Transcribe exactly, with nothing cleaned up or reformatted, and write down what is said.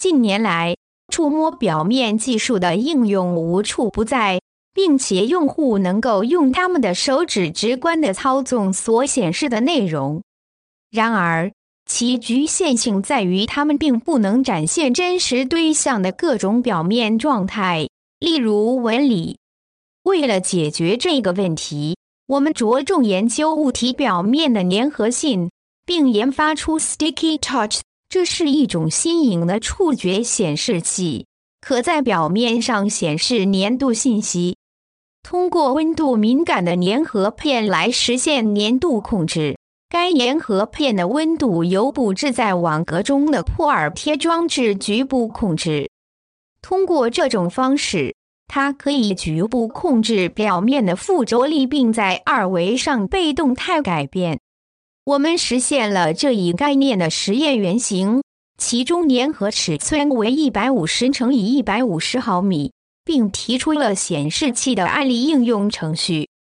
近年来，触摸表面技术的应用无处不在，并且用户能够用他们的手指直观地操纵所显示的内容。然而，其局限性在于它们并不能展现真实对象的各种表面状态，例如纹理。为了解决这个问题，我们着重研究物体表面的粘合性，并研发出 Sticky Touch， 这是一种新颖的触觉显示器，可在表面上显示粘度信息。通过温度敏感的粘合片来实现粘度控制。该粘合片的温度由布置在网格中的破耳贴装置局部控制。通过这种方式，它可以局部控制表面的附着力，并在二维上被动态改变。我们实现了这一概念的实验原型，其中粘合尺寸为一百五十乘以一百五十毫米，并提出了显示器的案例应用程序。